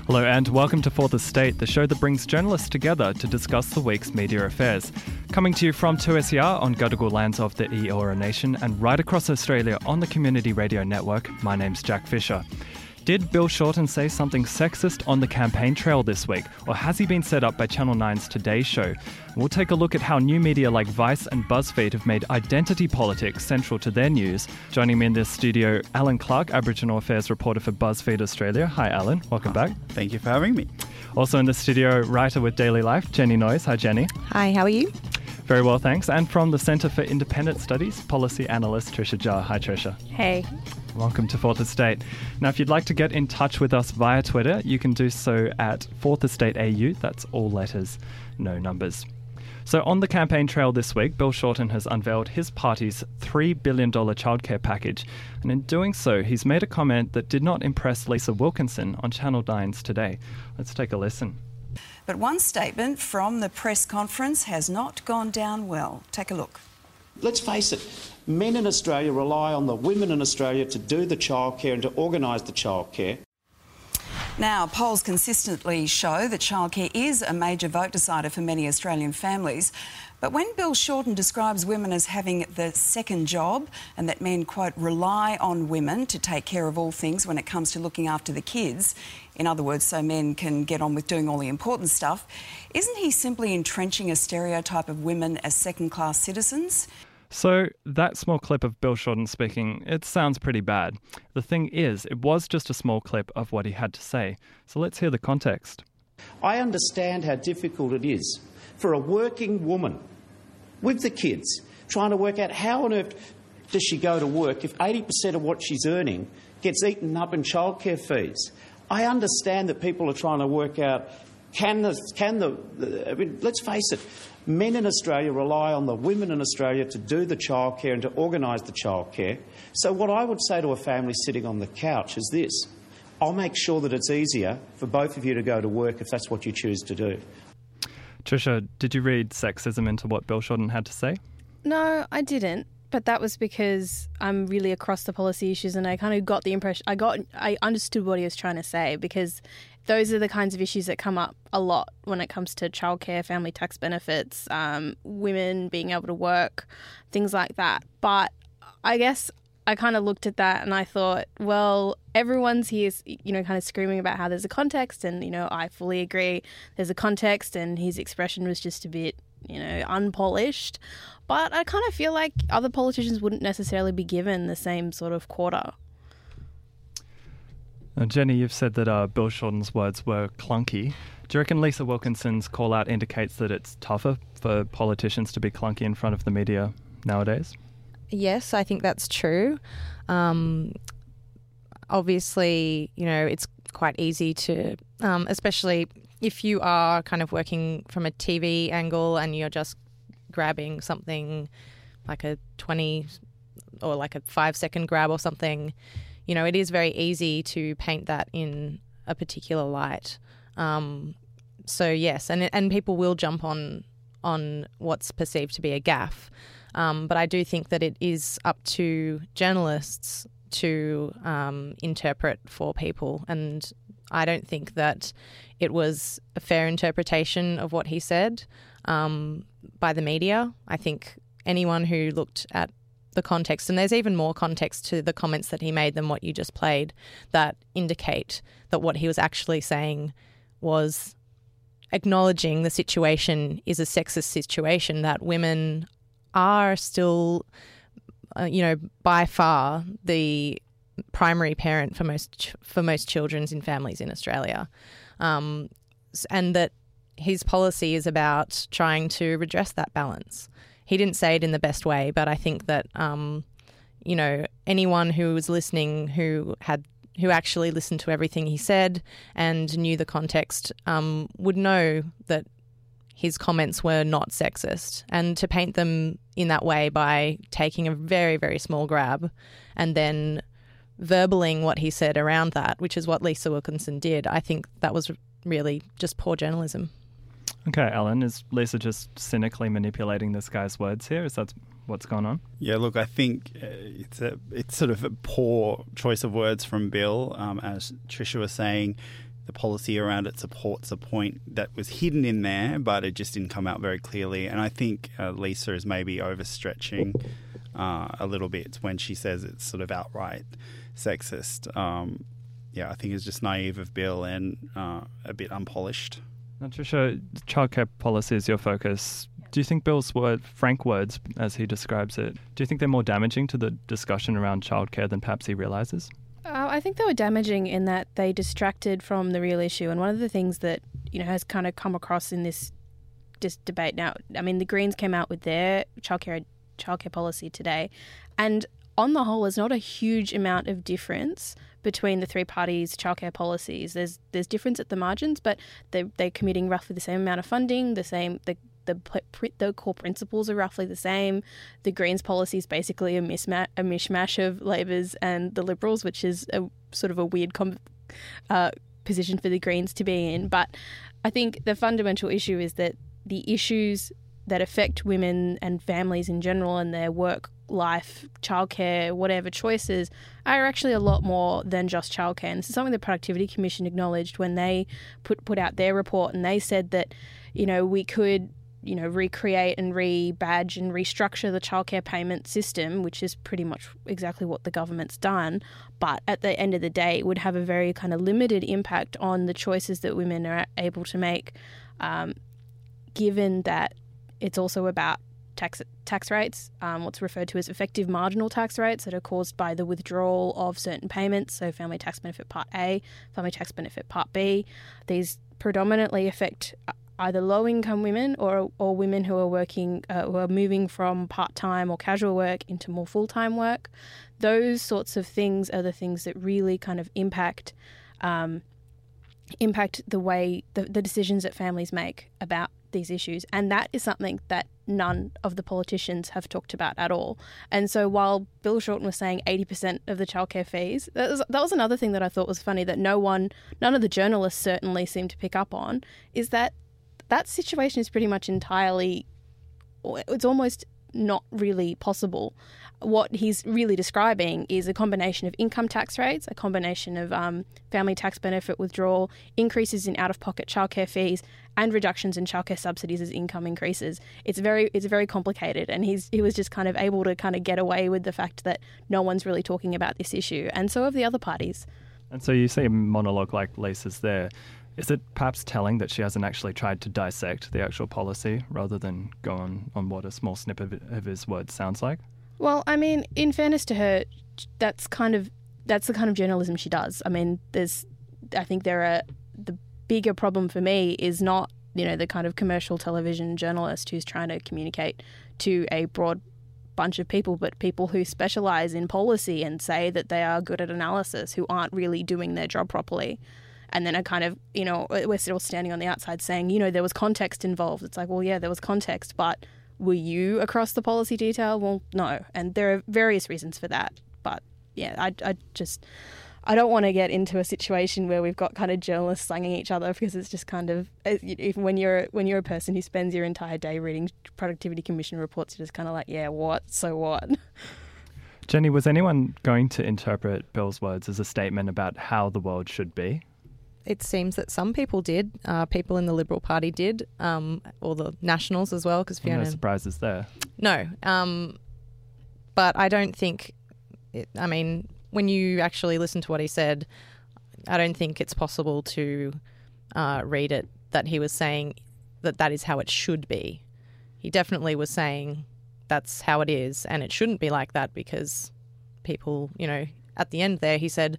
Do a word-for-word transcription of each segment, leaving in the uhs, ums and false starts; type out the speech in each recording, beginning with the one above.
Hello and welcome to Fourth Estate, the show that brings journalists together to discuss the week's media affairs. Coming to you from two S E R on Gadigal lands of the Eora Nation and right across Australia on the Community Radio Network, my name's Jack Fisher. Did Bill Shorten say something sexist on the campaign trail this week, or has he been set up by Channel nine's Today Show? We'll take a look at how new media like Vice and BuzzFeed have made identity politics central to their news. Joining me in this studio, Alan Clark, Aboriginal Affairs reporter for BuzzFeed Australia. Hi, Alan. Welcome back. Thank you for having me. Also in the studio, writer with Daily Life, Jenny Noyes. Hi, Jenny. Hi, how are you? Very well, thanks. And from the Centre for Independent Studies, policy analyst Trisha Jar. Hi, Trisha. Hey. Welcome to Fourth Estate. Now, if you'd like to get in touch with us via Twitter, you can do so at Fourth Estate A U. That's all letters, no numbers. So on the campaign trail this week, Bill Shorten has unveiled his party's three billion dollars childcare package. And in doing so, he's made a comment that did not impress Lisa Wilkinson on Channel nine's Today. Let's take a listen. But one statement from the press conference has not gone down well. Take a look. Let's face it, men in Australia rely on the women in Australia to do the childcare and to organise the childcare. Now, polls consistently show that childcare is a major vote decider for many Australian families. But when Bill Shorten describes women as having the second job and that men, quote, rely on women to take care of all things when it comes to looking after the kids, in other words, so men can get on with doing all the important stuff, isn't he simply entrenching a stereotype of women as second-class citizens? So that small clip of Bill Shorten speaking, it sounds pretty bad. The thing is, it was just a small clip of what he had to say. So let's hear the context. I understand how difficult it is for a working woman with the kids trying to work out how on earth does she go to work if eighty percent of what she's earning gets eaten up in childcare fees. I understand that people are trying to work out, can the, can the, I mean, let's face it, men in Australia rely on the women in Australia to do the childcare and to organise the childcare. So what I would say to a family sitting on the couch is this: I'll make sure that it's easier for both of you to go to work if that's what you choose to do. Trisha, did you read sexism into what Bill Shorten had to say? No, I didn't. But that was because I'm really across the policy issues and I kind of got the impression, I got, I understood what he was trying to say, because those are the kinds of issues that come up a lot when it comes to childcare, family tax benefits, um, women being able to work, things like that. But I guess I kind of looked at that and I thought, well, everyone's here, you know, kind of screaming about how there's a context, and, you know, I fully agree there's a context, and his expression was just a bit, you know, unpolished. But I kind of feel like other politicians wouldn't necessarily be given the same sort of quarter. Now, Jenny, you've said that uh, Bill Shorten's words were clunky. Do you reckon Lisa Wilkinson's call-out indicates that it's tougher for politicians to be clunky in front of the media nowadays? Yes, I think that's true. Um, obviously, you know, it's quite easy to, um, especially if you are kind of working from a T V angle and you're just grabbing something like a twenty or like a five second grab or something, you know, it is very easy to paint that in a particular light. Um, so yes, and and people will jump on on what's perceived to be a gaffe. Um, but I do think that it is up to journalists to um, interpret for people, and I don't think that it was a fair interpretation of what he said um, by the media. I think anyone who looked at the context, and there's even more context to the comments that he made than what you just played, that indicate that what he was actually saying was acknowledging the situation is a sexist situation, that women are still, uh, you know, by far the primary parent for most for most children in families in Australia, um, and that his policy is about trying to redress that balance. He didn't say it in the best way, but I think that, um, you know, anyone who was listening, who had who actually listened to everything he said and knew the context, um, would know that his comments were not sexist. And to paint them in that way by taking a very, very small grab and then verbaling what he said around that, which is what Lisa Wilkinson did, I think that was really just poor journalism. Okay, Alan, is Lisa just cynically manipulating this guy's words here? Is that what's going on? Yeah, look, I think uh, it's a it's sort of a poor choice of words from Bill. Um, as Trisha was saying, the policy around it supports a point that was hidden in there, but it just didn't come out very clearly. And I think uh, Lisa is maybe overstretching uh, a little bit when she says it's sort of outright sexist. Um, yeah, I think it's just naive of Bill and uh, a bit unpolished. Now, Trisha, childcare policy is your focus. Do you think Bill's word, frank words, as he describes it, do you think they're more damaging to the discussion around childcare than perhaps he realises? Uh, I think they were damaging in that they distracted from the real issue. And one of the things that, you know, has kind of come across in this, this debate now, I mean, the Greens came out with their childcare childcare policy today. And on the whole, there's not a huge amount of difference between the three parties' childcare policies. There's there's difference at the margins, but they're, they're committing roughly the same amount of funding, the same... the The, the core principles are roughly the same. The Greens policy is basically a, misma- a mishmash of Labor's and the Liberals, which is a sort of a weird com- uh, position for the Greens to be in. But I think the fundamental issue is that the issues that affect women and families in general and their work life, childcare, whatever choices are actually a lot more than just childcare. And this is something the Productivity Commission acknowledged when they put, put out their report, and they said that, you know, we could you know, recreate and rebadge and restructure the childcare payment system, which is pretty much exactly what the government's done. But at the end of the day, it would have a very kind of limited impact on the choices that women are able to make, um, given that it's also about tax tax rates, um, what's referred to as effective marginal tax rates that are caused by the withdrawal of certain payments, so Family Tax Benefit Part A, Family Tax Benefit Part B. These predominantly affect either low-income women or or women who are working, uh, who are moving from part-time or casual work into more full-time work. Those sorts of things are the things that really kind of impact um, impact the way the, the decisions that families make about these issues, and that is something that none of the politicians have talked about at all. And so while Bill Shorten was saying eighty percent of the childcare fees, that was, that was another thing that I thought was funny that no one, none of the journalists certainly seemed to pick up on, is that that situation is pretty much entirely, it's almost not really possible. What he's really describing is a combination of income tax rates, a combination of um, family tax benefit withdrawal, increases in out-of-pocket childcare fees, and reductions in childcare subsidies as income increases. It's very it's very complicated, and he's he was just kind of able to kind of get away with the fact that no one's really talking about this issue, and so have the other parties. And so you see a monologue like Lisa's there. Is it perhaps telling that she hasn't actually tried to dissect the actual policy rather than go on, on what a small snippet of, of his words sounds like? Well, I mean, in fairness to her, that's kind of that's the kind of journalism she does. I mean, there's, I think there are, the bigger problem for me is not, you know, the kind of commercial television journalist who's trying to communicate to a broad bunch of people, but people who specialise in policy and say that they are good at analysis who aren't really doing their job properly. And then I kind of, you know, we're still standing on the outside saying, you know, there was context involved. It's like, well, yeah, there was context, but were you across the policy detail? Well, no. And there are various reasons for that. But yeah, I, I just, I don't want to get into a situation where we've got kind of journalists slanging each other, because it's just kind of, even when you're when you're a person who spends your entire day reading Productivity Commission reports, you're just kind of like, yeah, what? So what? Jenny, was anyone going to interpret Bill's words as a statement about how the world should be? It seems that some people did. Uh, people in the Liberal Party did, um, or the Nationals as well. Because Fiona, no surprises there. No, um, but I don't think. It, I mean, when you actually listen to what he said, I don't think it's possible to uh, read it that he was saying that that is how it should be. He definitely was saying that's how it is, and it shouldn't be like that, because people, you know, at the end there, he said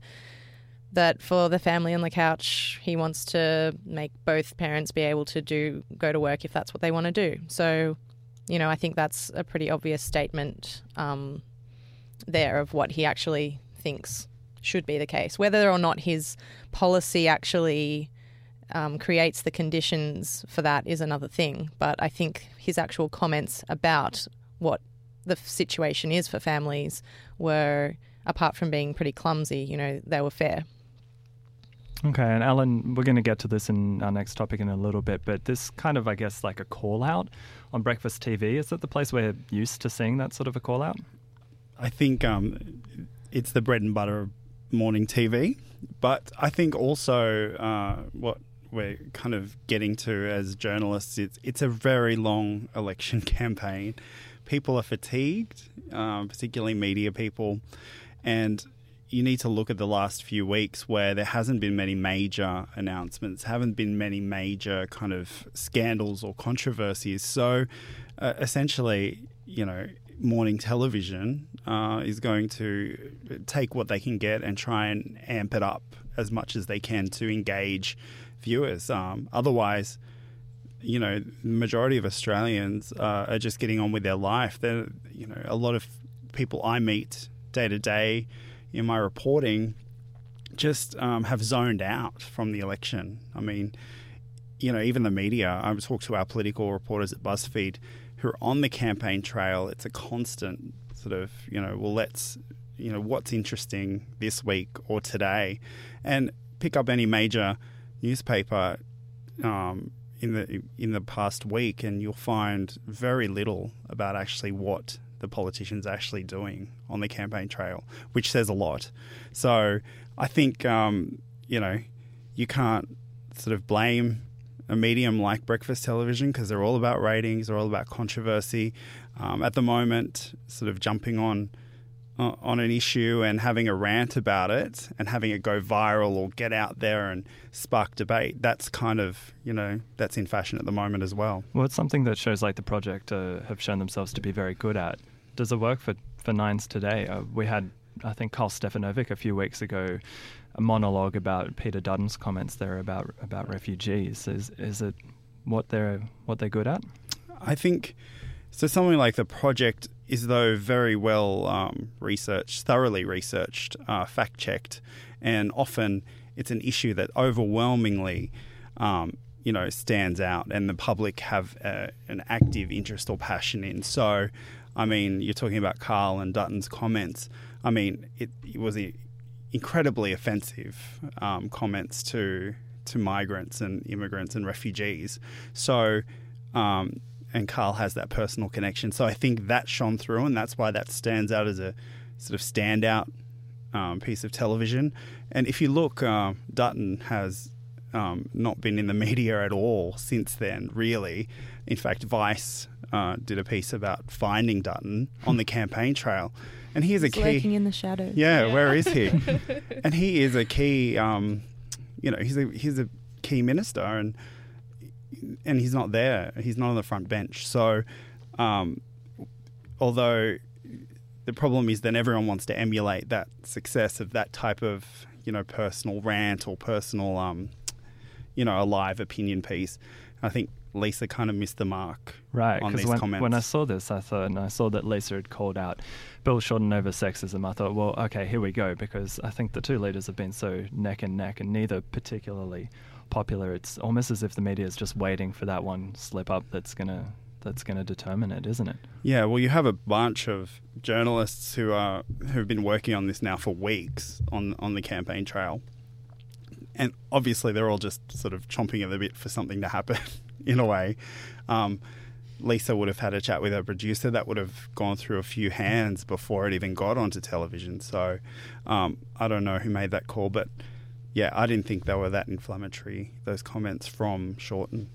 that for the family on the couch, he wants to make both parents be able to do go to work if that's what they want to do. So, you know, I think that's a pretty obvious statement um, there of what he actually thinks should be the case. Whether or not his policy actually um, creates the conditions for that is another thing. But I think his actual comments about what the situation is for families were, apart from being pretty clumsy, you know, they were fair. Okay, and Alan, we're going to get to this in our next topic in a little bit, but this kind of, I guess, like a call-out on breakfast T V, is it the place we're used to seeing that sort of a call-out? I think um, it's the bread and butter morning T V. But I think also uh, what we're kind of getting to as journalists, it's, it's a very long election campaign. People are fatigued, um, particularly media people, and you need to look at the last few weeks where there hasn't been many major announcements, haven't been many major kind of scandals or controversies. So uh, essentially, you know, morning television uh, is going to take what they can get and try and amp it up as much as they can to engage viewers. Um, otherwise, you know, the majority of Australians uh, are just getting on with their life. They're, you know, a lot of people I meet day to day in my reporting just um, have zoned out from the election. I mean, you know, even the media, I talked to our political reporters at BuzzFeed who are on the campaign trail. It's a constant sort of, you know, well, let's, you know, what's interesting this week or today, and pick up any major newspaper um, in the in the past week, and you'll find very little about actually what the politicians are actually doing on the campaign trail, which says a lot. So I think, um, you know, you can't sort of blame a medium like breakfast television because they're all about ratings, they're all about controversy. Um, at the moment, sort of jumping on uh, on an issue and having a rant about it and having it go viral or get out there and spark debate, that's kind of, you know, that's in fashion at the moment as well. Well, it's something that shows like The Project uh, have shown themselves to be very good at. Does it work for, for Nines today? Uh, we had, I think, Carl Stefanovic a few weeks ago, a monologue about Peter Dutton's comments there about about refugees. Is is it what they're what they're good at? I think so. Something like The Project is, though, very well um, researched, thoroughly researched, uh, fact checked, and often it's an issue that overwhelmingly, um, you know, stands out, and the public have uh, an active interest or passion in. So, I mean, you're talking about Carl and Dutton's comments. I mean, it, it was a incredibly offensive um, comments to to migrants and immigrants and refugees. So, um, and Carl has that personal connection. So I think that shone through, and that's why that stands out as a sort of standout um, piece of television. And if you look, uh, Dutton has um, not been in the media at all since then, really. In fact, Vice uh, did a piece about finding Dutton on the campaign trail. And he is a key... lurking in the shadows. Yeah, yeah. Where is he? And he is a key, um, you know, he's a he's a key minister, and and he's not there. He's not on the front bench. So, um, although the problem is then everyone wants to emulate that success of that type of, you know, personal rant or personal, um, you know, a live opinion piece. I think Lisa kind of missed the mark right, on these when, comments. When I saw this, I thought, and I saw that Lisa had called out Bill Shorten over sexism, I thought, well, okay, here we go, because I think the two leaders have been so neck and neck, and neither particularly popular. It's almost as if the media is just waiting for that one slip up that's gonna that's gonna determine it, isn't it? Yeah, well, you have a bunch of journalists who are who've been working on this now for weeks on on the campaign trail, and obviously they're all just sort of chomping at the bit for something to happen. In a way, um, Lisa would have had a chat with her producer. That would have gone through a few hands before it even got onto television. So um, I don't know who made that call, but yeah, I didn't think they were that inflammatory, those comments from Shorten.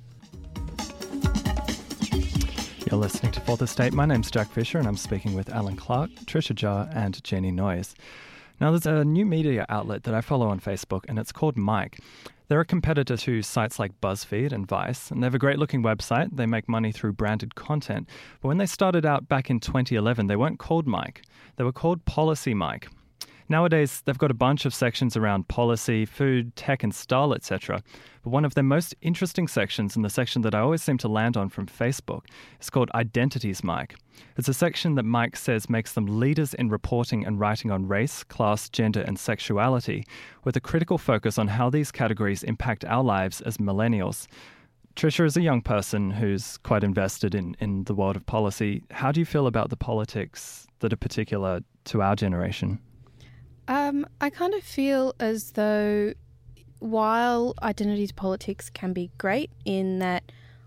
You're listening to Fourth Estate. My name's Jack Fisher, and I'm speaking with Alan Clark, Tricia Jar, and Jenny Noyes. Now, there's a new media outlet that I follow on Facebook, and it's called Mike. They're a competitor to sites like BuzzFeed and Vice, and they have a great-looking website. They make money through branded content. But when they started out back in twenty eleven, they weren't called Mike. They were called Policy Mike. Nowadays, they've got a bunch of sections around policy, food, tech and style, et cetera. But one of their most interesting sections, and the section that I always seem to land on from Facebook, is called Identities Mike. It's a section that Mike says makes them leaders in reporting and writing on race, class, gender and sexuality, with a critical focus on how these categories impact our lives as millennials. Tricia, is a young person who's quite invested in, in the world of policy. How do you feel about the politics that are particular to our generation? Um, I kind of feel as though while identity politics can be great in that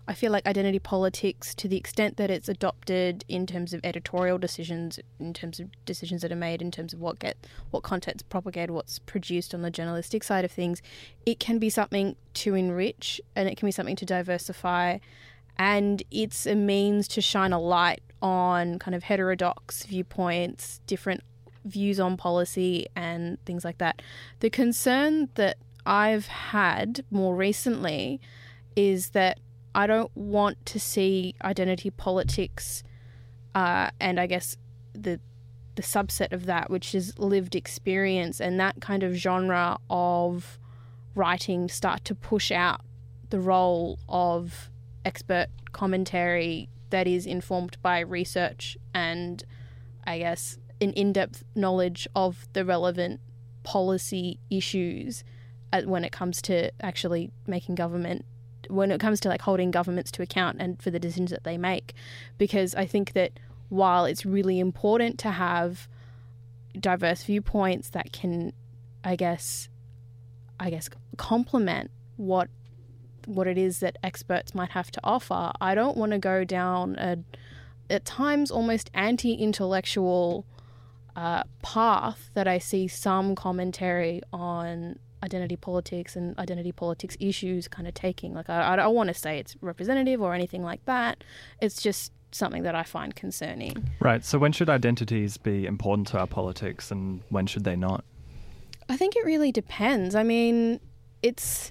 I feel like identity politics, to the extent that it's adopted in terms of editorial decisions, in terms of decisions that are made, in terms of what get what content's propagated, what's produced on the journalistic side of things, it can be something to enrich and it can be something to diversify, and it's a means to shine a light on kind of heterodox viewpoints, different views on policy and things like that. The concern that I've had more recently is that I don't want to see identity politics uh, and I guess the the subset of that, which is lived experience, and that kind of genre of writing start to push out the role of expert commentary that is informed by research and I guess an in-depth knowledge of the relevant policy issues when it comes to actually making government when it comes to like holding governments to account and for the decisions that they make. Because I think that while it's really important to have diverse viewpoints that can, I guess, I guess complement what what it is that experts might have to offer, I don't want to go down a, at times almost anti-intellectual uh, path that I see some commentary on identity politics and identity politics issues kind of taking. Like, I, I don't want to say it's representative or anything like that. It's just something that I find concerning. Right. So when should identities be important to our politics and when should they not? I think it really depends. I mean, it's...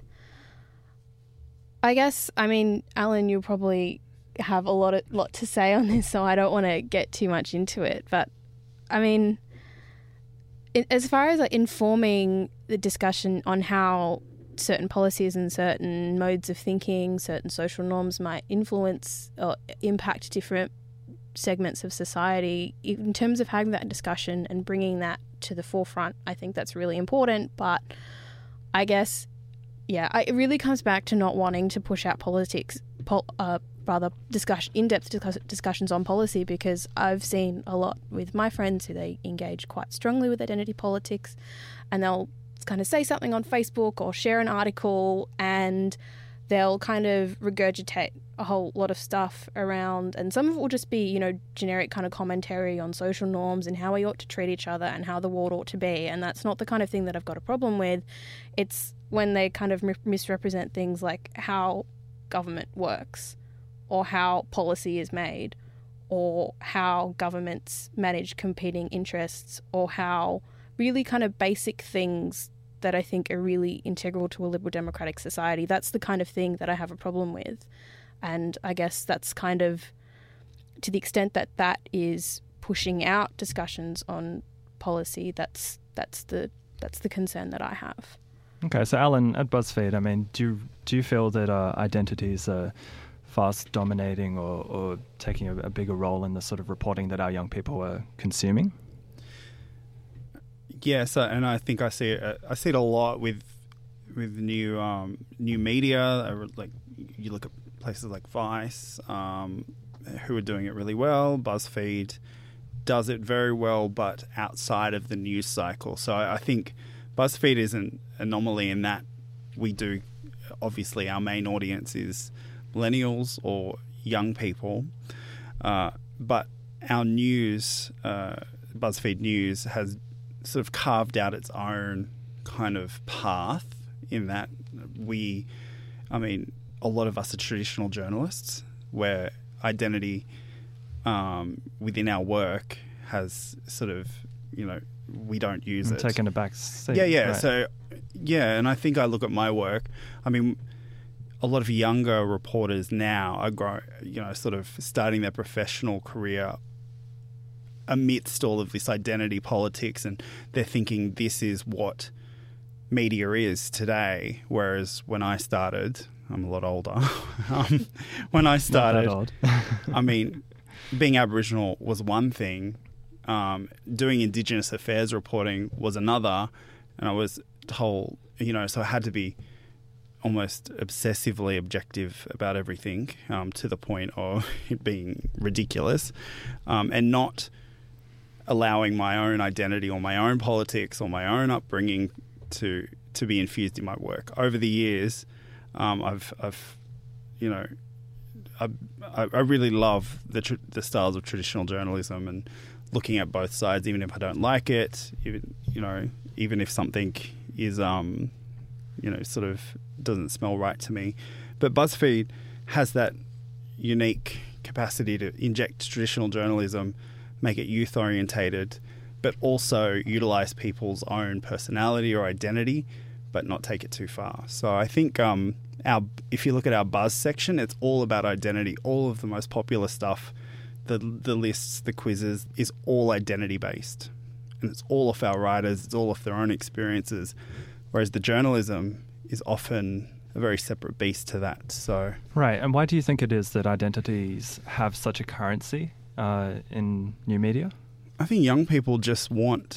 I guess, I mean, Alan, you'll probably have a lot, of, lot to say on this, so I don't want to get too much into it. But, I mean... as far as like informing the discussion on how certain policies and certain modes of thinking, certain social norms might influence or impact different segments of society, in terms of having that discussion and bringing that to the forefront, I think that's really important. But I guess, yeah, I, it really comes back to not wanting to push out politics, pol, uh, rather discuss, in-depth discuss, discussions on policy, because I've seen a lot with my friends who they engage quite strongly with identity politics, and they'll kind of say something on Facebook or share an article and they'll kind of regurgitate a whole lot of stuff around, and some of it will just be, you know, generic kind of commentary on social norms and how we ought to treat each other and how the world ought to be, and that's not the kind of thing that I've got a problem with. It's when they kind of misrepresent things like how government works, or how policy is made, or how governments manage competing interests, or how really kind of basic things that I think are really integral to a liberal democratic society. That's the kind of thing that I have a problem with. And I guess that's kind of, to the extent that that is pushing out discussions on policy, that's that's the that's the concern that I have. Okay, so Alan, at BuzzFeed, I mean, do you, do you feel that uh, identities are fast dominating or, or taking a, a bigger role in the sort of reporting that our young people are consuming? Yes, and I think I see it. I see it a lot with with new um, new media. Like, you look at places like Vice, um, who are doing it really well. BuzzFeed does it very well, but outside of the news cycle. So I think BuzzFeed is an anomaly in that we do. Obviously, our main audience is millennials or young people, uh, but our news, uh, BuzzFeed News, has sort of carved out its own kind of path in that we, I mean, a lot of us are traditional journalists where identity um, within our work has sort of, you know, we don't use I'm it. Taking a back seat. Yeah, yeah. Right. So, yeah, and I think I look at my work. I mean, a lot of younger reporters now are grow, you know, sort of starting their professional career amidst all of this identity politics, and they're thinking this is what media is today. Whereas when I started, I'm a lot older. um, when I started, Not that old. I mean, being Aboriginal was one thing. Um, doing Indigenous affairs reporting was another, and I was told, you know, so I had to be almost obsessively objective about everything, um, to the point of it being ridiculous, um, and not allowing my own identity or my own politics or my own upbringing to to be infused in my work. Over the years, um, I've, I've, you know, I, I really love the tr- the styles of traditional journalism and looking at both sides, even if I don't like it, even you know, even if something is um, you know, sort of doesn't smell right to me. But BuzzFeed has that unique capacity to inject traditional journalism, make it youth orientated, but also utilize people's own personality or identity, but not take it too far. So I think um, our if you look at our Buzz section, it's all about identity. All of the most popular stuff, the the lists, the quizzes, is all identity based, and it's all of our writers. It's all of their own experiences, whereas the journalism is often a very separate beast to that. So right, and why do you think it is that identities have such a currency uh, in new media? I think young people just want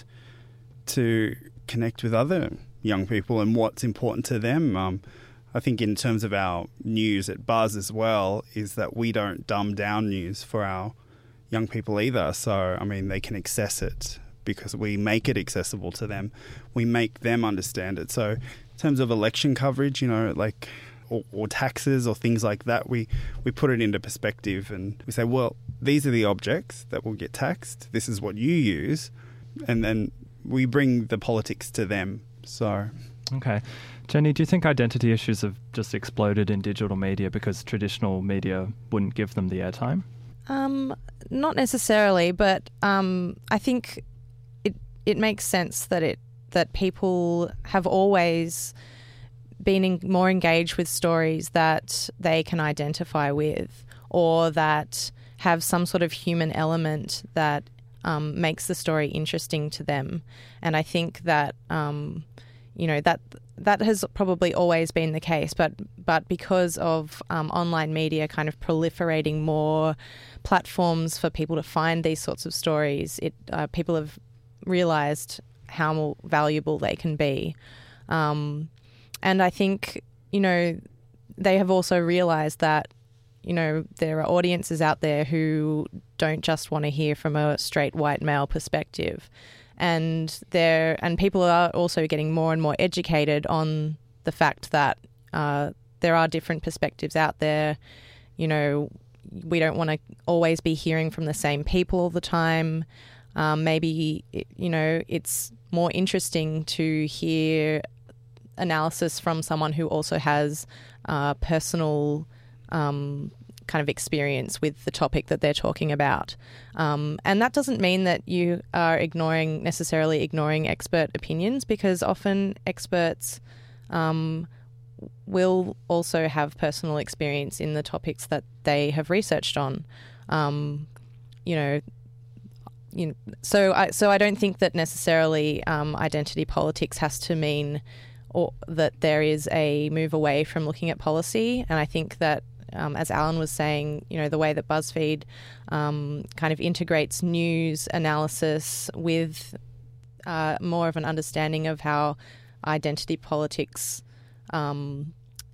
to connect with other young people and what's important to them. Um, I think in terms of our news at Buzz as well, is that we don't dumb down news for our young people either. So, I mean, they can access it because we make it accessible to them. We make them understand it. So in terms of election coverage, you know, like or, or taxes or things like that, we, we put it into perspective and we say, well, these are the objects that will get taxed. This is what you use. And then we bring the politics to them. So, okay. Jenny, do you think identity issues have just exploded in digital media because traditional media wouldn't give them the airtime? Um, not necessarily, but um, I think it it makes sense that it that people have always been in, more engaged with stories that they can identify with, or that have some sort of human element that um, makes the story interesting to them. And I think that um, you know that. That has probably always been the case, but but because of um, online media kind of proliferating more platforms for people to find these sorts of stories, it uh, people have realised how valuable they can be. Um, and I think, you know, they have also realised that, you know, there are audiences out there who don't just want to hear from a straight white male perspective. And there, and people are also getting more and more educated on the fact that uh, there are different perspectives out there. You know, we don't want to always be hearing from the same people all the time. Um, maybe, you know, it's more interesting to hear analysis from someone who also has uh, personal um kind of experience with the topic that they're talking about. Um, and that doesn't mean that you are ignoring, necessarily ignoring expert opinions, because often experts um, will also have personal experience in the topics that they have researched on. Um, you know, you know, so I so I don't think that necessarily um, identity politics has to mean or that there is a move away from looking at policy. And I think that Um, as Alan was saying, you know, the way that BuzzFeed um, kind of integrates news analysis with uh, more of an understanding of how identity politics, um,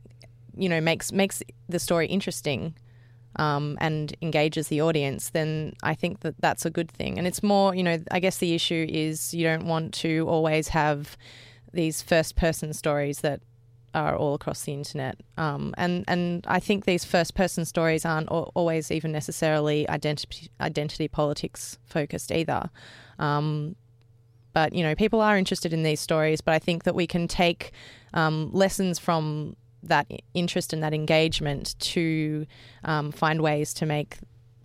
you know, makes makes the story interesting um, and engages the audience, then I think that that's a good thing. And it's more, you know, I guess the issue is you don't want to always have these first-person stories that are all across the internet. Um, and, and I think these first-person stories aren't al- always even necessarily identity, identity politics focused either. Um, but, you know, people are interested in these stories, but I think that we can take um, lessons from that interest and that engagement to um, find ways to make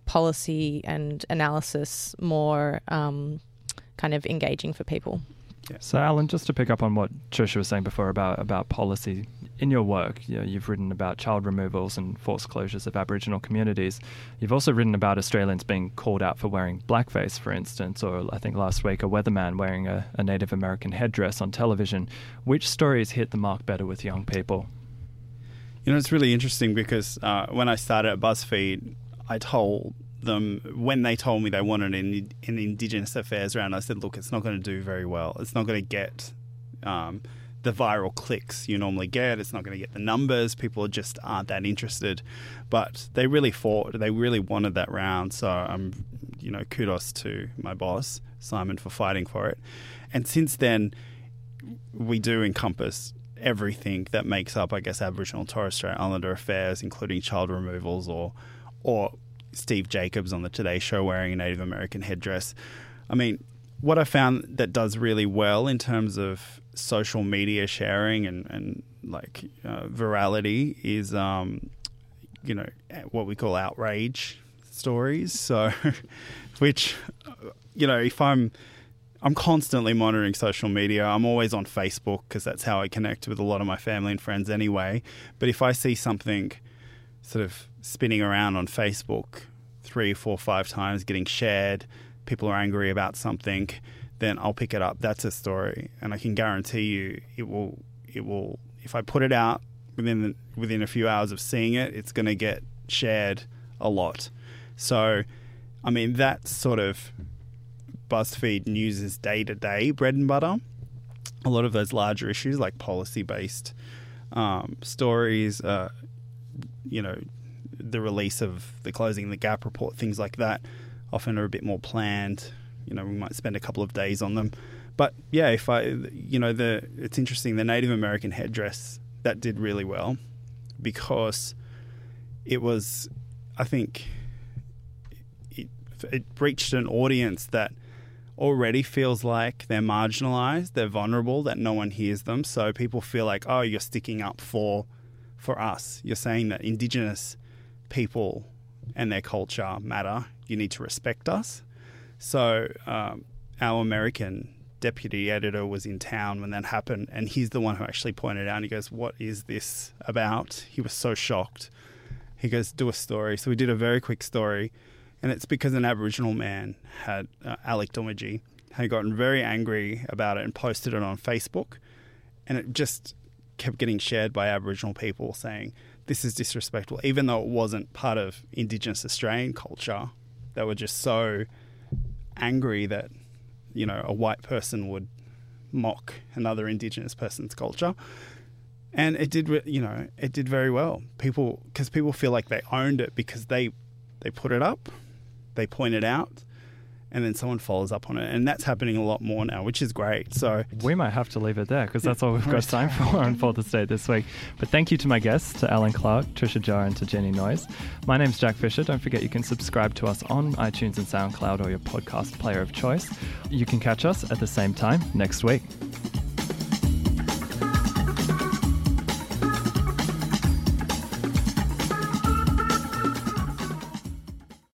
policy and analysis more um, kind of engaging for people. Yeah. So, Alan, just to pick up on what Trisha was saying before about, about policy, in your work, you know, you've written about child removals and forced closures of Aboriginal communities. You've also written about Australians being called out for wearing blackface, for instance, or I think last week a weatherman wearing a, a Native American headdress on television. Which stories hit the mark better with young people? You know, it's really interesting because uh, when I started at BuzzFeed, I told them, when they told me they wanted an, an Indigenous affairs round, I said, look, it's not going to do very well. It's not going to get um, the viral clicks you normally get. It's not going to get the numbers. People just aren't that interested. But they really fought. They really wanted that round. So, um, you know, kudos to my boss, Simon, for fighting for it. And since then, we do encompass everything that makes up, I guess, Aboriginal and Torres Strait Islander affairs, including child removals or or Steve Jacobs on the Today Show wearing a Native American headdress. I mean, what I found that does really well in terms of social media sharing and, and like uh, virality is, um, you know, what we call outrage stories. So, which, you know, if I'm, I'm constantly monitoring social media. I'm always on Facebook because that's how I connect with a lot of my family and friends anyway. But if I see something sort of spinning around on Facebook three, four, five times, getting shared, people are angry about something, then I'll pick it up. That's a story, and I can guarantee you, it will. It will. If I put it out within the, within a few hours of seeing it, it's going to get shared a lot. So, I mean, that's sort of BuzzFeed News' day-to-day bread and butter. A lot of those larger issues, like policy-based um, stories, uh, you know, the release of the Closing the Gap report, things like that, often are a bit more planned. You know, we might spend a couple of days on them. But yeah, if I, you know, the it's interesting, the Native American headdress, that did really well because it was, I think, it, it reached an audience that already feels like they're marginalised, they're vulnerable, that no one hears them. So people feel like, oh, you're sticking up for for us. You're saying that Indigenous people and their culture matter. You need to respect us. So um, our American deputy editor was in town when that happened, and he's the one who actually pointed it out. And he goes, what is this about? He was so shocked. He goes, do a story. So we did a very quick story, and it's because an Aboriginal man had, uh, Alec Dumaji, had gotten very angry about it and posted it on Facebook, and it just kept getting shared by Aboriginal people saying, this is disrespectful, even though it wasn't part of Indigenous Australian culture. They were just so angry that, you know, a white person would mock another Indigenous person's culture. And it did, you know, it did very well. People, because people feel like they owned it because they, they put it up, they point it out, and then someone follows up on it. And that's happening a lot more now, which is great. So we might have to leave it there because that's all we've got time for on Fourth Estate this week. But thank you to my guests, to Alan Clark, Trisha Jarr, and to Jenny Noyes. My name's Jack Fisher. Don't forget you can subscribe to us on iTunes and SoundCloud or your podcast player of choice. You can catch us at the same time next week.